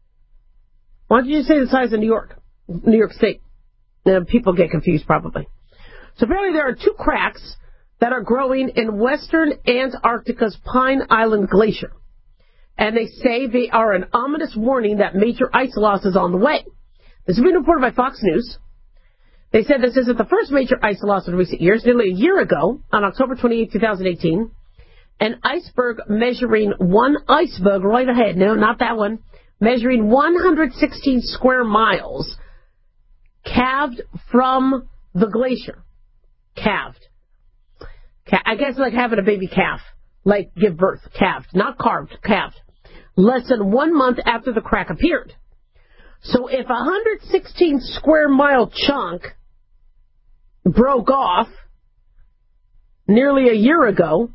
Why don't you just say the size of New York, New York State? Now, people get confused probably. So apparently there are two cracks that are growing in western Antarctica's Pine Island Glacier. And they say they are an ominous warning that major ice loss is on the way. This has been reported by Fox News. They said this isn't the first major ice loss in recent years. Nearly a year ago, on October twenty-eighth, twenty eighteen, an iceberg measuring one iceberg right ahead, no, not that one, measuring one hundred sixteen square miles, calved from the glacier. Calved. I guess like having a baby calf, like give birth, calved, not carved, calved. Less than one month after the crack appeared. So if a one hundred sixteen square mile chunk broke off nearly a year ago,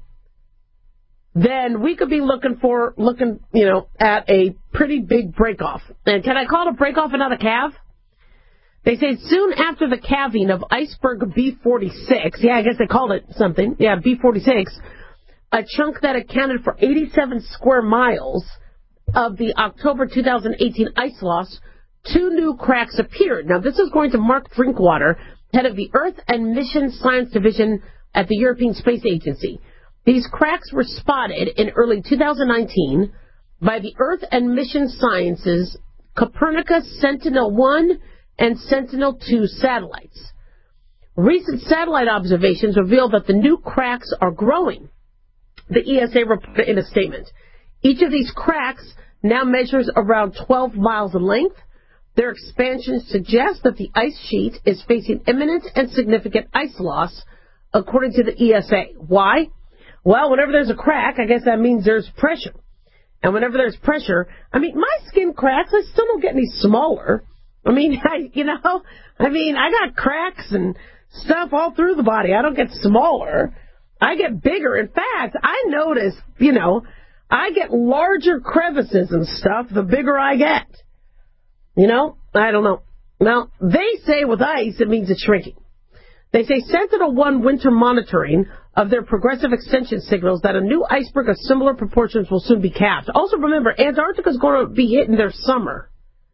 then we could be looking for, looking, you know, at a pretty big break off. And can I call it a break off and not a calve? They say soon after the calving of iceberg B forty-six, yeah, I guess they called it something, yeah, B forty-six, a chunk that accounted for eighty-seven square miles of the October twenty eighteen ice loss, two new cracks appeared. Now, this is going to Mark Drinkwater, head of the Earth and Mission Science Division at the European Space Agency. These cracks were spotted in early two thousand nineteen by the Earth and Mission Sciences Copernicus Sentinel one and Sentinel two satellites. Recent satellite observations reveal that the new cracks are growing, the E S A reported in a statement. Each of these cracks now measures around twelve miles in length. Their expansion suggests that the ice sheet is facing imminent and significant ice loss, according to the E S A. Why? Well, whenever there's a crack, I guess that means there's pressure. And whenever there's pressure, I mean, my skin cracks, I still don't get any smaller. I mean, I, you know, I mean, I got cracks and stuff all through the body. I don't get smaller. I get bigger. In fact, I notice, you know, I get larger crevices and stuff the bigger I get. You know, I don't know. Now, they say with ice, it means it's shrinking. They say Sentinel one winter monitoring of their progressive extension signals that a new iceberg of similar proportions will soon be calved. Also remember, Antarctica is going to be hitting their summer.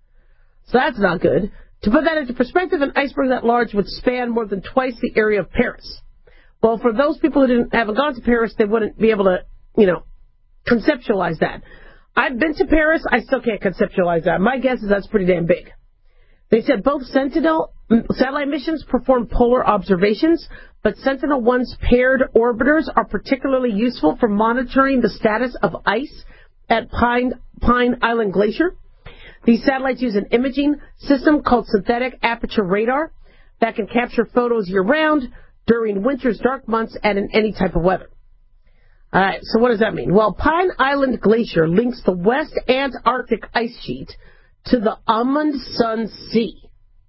So that's not good. To put that into perspective, an iceberg that large would span more than twice the area of Paris. Well, for those people who didn't, haven't gone to Paris, they wouldn't be able to, you know, conceptualize that. I've been to Paris. I still can't conceptualize that. My guess is that's pretty damn big. They said both Sentinel satellite missions perform polar observations, but Sentinel one's paired orbiters are particularly useful for monitoring the status of ice at Pine, Pine Island Glacier. These satellites use an imaging system called synthetic aperture radar that can capture photos year-round, during winter's dark months, and in any type of weather. All right, so what does that mean? Well, Pine Island Glacier links the West Antarctic ice sheet to the Amundsen Sea.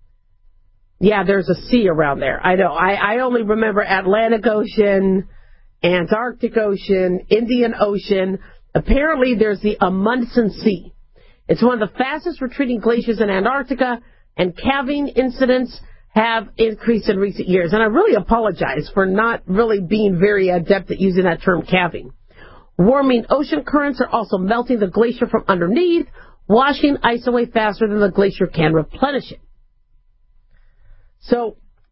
Yeah, there's a sea around there. I know. I, I only remember Atlantic Ocean, Antarctic Ocean, Indian Ocean. Apparently, there's the Amundsen Sea. It's one of the fastest retreating glaciers in Antarctica, and calving incidents have increased in recent years. And I really apologize for not really being very adept at using that term, calving. Warming ocean currents are also melting the glacier from underneath, washing ice away faster than the glacier can replenish it. So,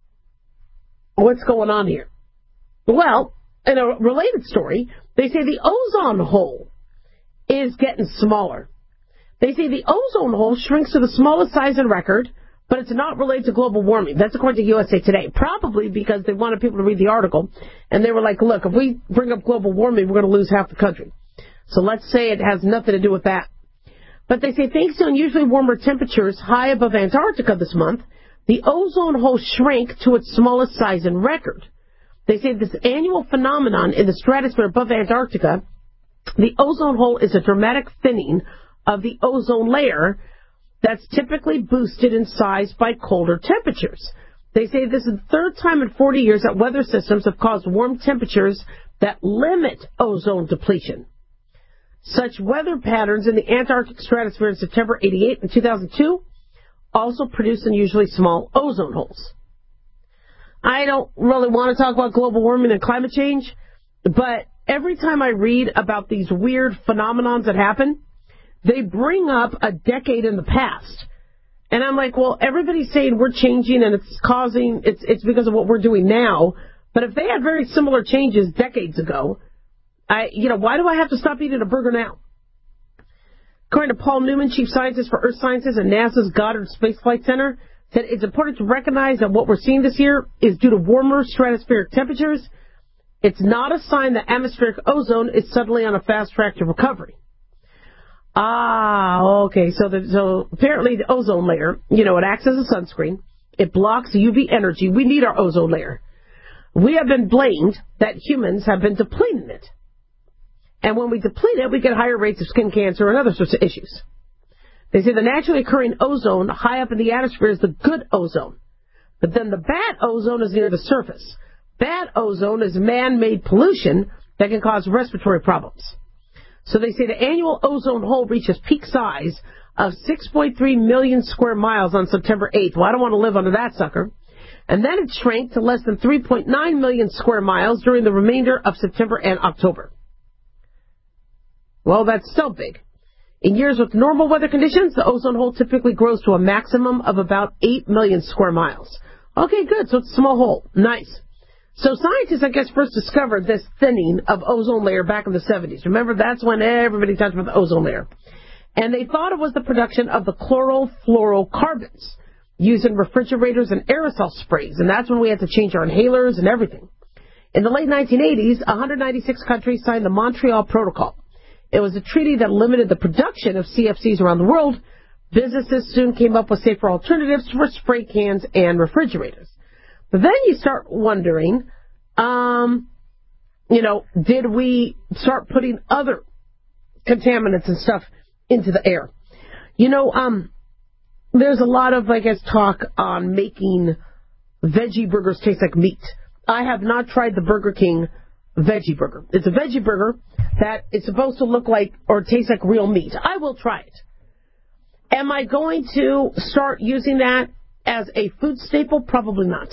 what's going on here? Well, in a related story, they say the ozone hole is getting smaller. They say the ozone hole shrinks to the smallest size in record, but it's not related to global warming. That's according to U S A Today. Probably because they wanted people to read the article, and they were like, look, if we bring up global warming, we're going to lose half the country. So let's say it has nothing to do with that. But they say thanks to unusually warmer temperatures high above Antarctica this month, the ozone hole shrank to its smallest size in record. They say this annual phenomenon in the stratosphere above Antarctica, the ozone hole is a dramatic thinning of the ozone layer that's typically boosted in size by colder temperatures. They say this is the third time in forty years that weather systems have caused warm temperatures that limit ozone depletion. Such weather patterns in the Antarctic stratosphere in September eighty-eight and two thousand two also produce unusually small ozone holes. I don't really want to talk about global warming and climate change, but every time I read about these weird phenomenons that happen, they bring up a decade in the past. And I'm like, well, everybody's saying we're changing and it's causing, it's, it's because of what we're doing now. But if they had very similar changes decades ago, I, you know, why do I have to stop eating a burger now? According to Paul Newman, chief scientist for Earth Sciences at NASA's Goddard Space Flight Center, said it's important to recognize that what we're seeing this year is due to warmer stratospheric temperatures. It's not a sign that atmospheric ozone is suddenly on a fast track to recovery. Ah, okay. So, the, so apparently the ozone layer, you know, it acts as a sunscreen. It blocks U V energy. We need our ozone layer. We have been blamed that humans have been depleting it. And when we deplete it, we get higher rates of skin cancer and other sorts of issues. They say the naturally occurring ozone high up in the atmosphere is the good ozone. But then the bad ozone is near the surface. Bad ozone is man-made pollution that can cause respiratory problems. So they say the annual ozone hole reaches peak size of six point three million square miles on September eighth. Well, I don't want to live under that sucker. And then it shrank to less than three point nine million square miles during the remainder of September and October. Well, that's still big. In years with normal weather conditions, the ozone hole typically grows to a maximum of about eight million square miles. Okay, good. So it's a small hole. Nice. So scientists, I guess, first discovered this thinning of ozone layer back in the seventies. Remember, that's when everybody talked about the ozone layer. And they thought it was the production of the chlorofluorocarbons used in refrigerators and aerosol sprays. And that's when we had to change our inhalers and everything. In the late nineteen eighties, one hundred ninety-six countries signed the Montreal Protocol. It was a treaty that limited the production of C F Cs around the world. Businesses soon came up with safer alternatives for spray cans and refrigerators. But then you start wondering, um, you know, did we start putting other contaminants and stuff into the air? You know, um, there's a lot of, I guess, talk on making veggie burgers taste like meat. I have not tried the Burger King veggie burger. It's a veggie burger that is supposed to look like or taste like real meat. I will try it. Am I going to start using that as a food staple? Probably not.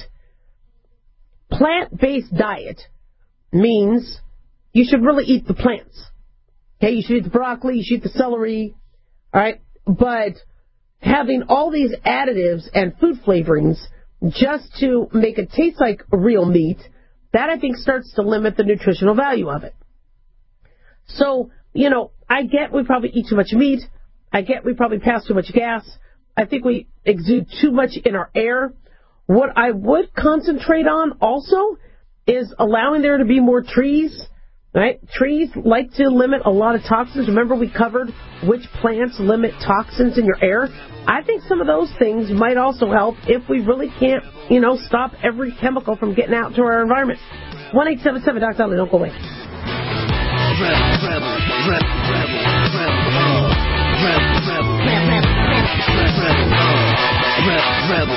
Plant-based diet means you should really eat the plants. Okay, you should eat the broccoli, you should eat the celery, all right? But having all these additives and food flavorings just to make it taste like real meat, that I think starts to limit the nutritional value of it. So, you know, I get we probably eat too much meat. I get we probably pass too much gas. I think we exude too much in our air. What I would concentrate on also is allowing there to be more trees, right? Trees like to limit a lot of toxins. Remember we covered which plants limit toxins in your air? I think some of those things might also help if we really can't, you know, stop every chemical from getting out to our environment. one eight seven seven, Doctor Dolly, don't go away. Rebel, rebel, rebel, rebel, rebel, rebel, rebel, rebel, rebel,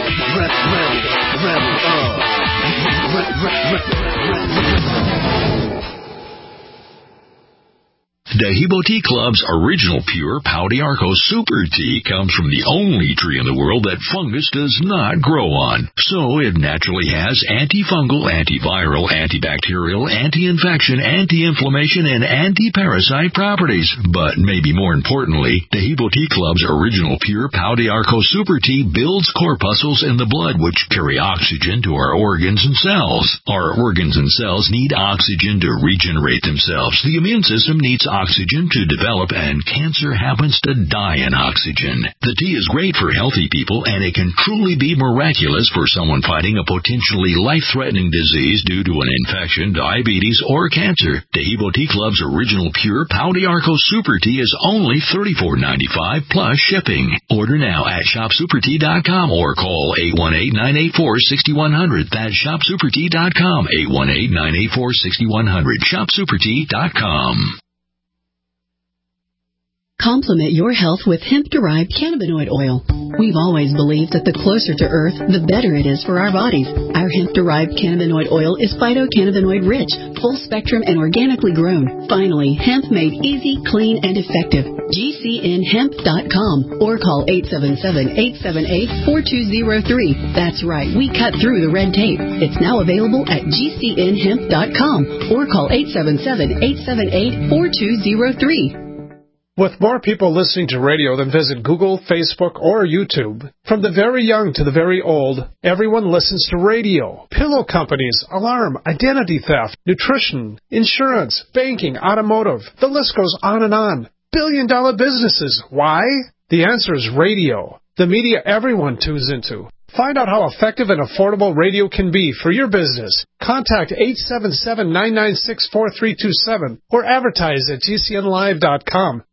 Dehibo Tea Club's original pure Pau d'Arco Super Tea comes from the only tree in the world that fungus does not grow on. So it naturally has antifungal, antiviral, antibacterial, anti-infection, anti-inflammation, and anti-parasite properties. But maybe more importantly, Dehibo Tea Club's original pure Pau d'Arco Super Tea builds corpuscles in the blood which carry oxygen to our organs and cells. Our organs and cells need oxygen to regenerate themselves. The immune system needs oxygen oxygen to develop, and cancer happens to die in oxygen. The tea is great for healthy people, and it can truly be miraculous for someone fighting a potentially life-threatening disease due to an infection, diabetes, or cancer. Taheebo Tea Club's original pure Pau d'Arco Super Tea is only thirty-four ninety-five plus shipping. Order now at shop super tea dot com or call eight one eight, nine eight four, six one zero zero. That's shop super tea dot com, eight one eight, nine eight four, six one zero zero. shop super tea dot com. Complement your health with hemp-derived cannabinoid oil. We've always believed that the closer to Earth, the better it is for our bodies. Our hemp-derived cannabinoid oil is phytocannabinoid-rich, full-spectrum, and organically grown. Finally, hemp made easy, clean, and effective. G C N hemp dot com or call eight seven seven, eight seven eight, four two zero three. That's right, we cut through the red tape. It's now available at G C N hemp dot com or call eight seven seven, eight seven eight, four two zero three. With more people listening to radio than visit Google, Facebook, or YouTube, from the very young to the very old, everyone listens to radio. Pillow companies, alarm, identity theft, nutrition, insurance, banking, automotive. The list goes on and on. Billion dollar businesses. Why? The answer is radio. The media everyone tunes into. Find out how effective and affordable radio can be for your business. Contact eight seven seven, nine nine six, four three two seven or advertise at G C N live dot com.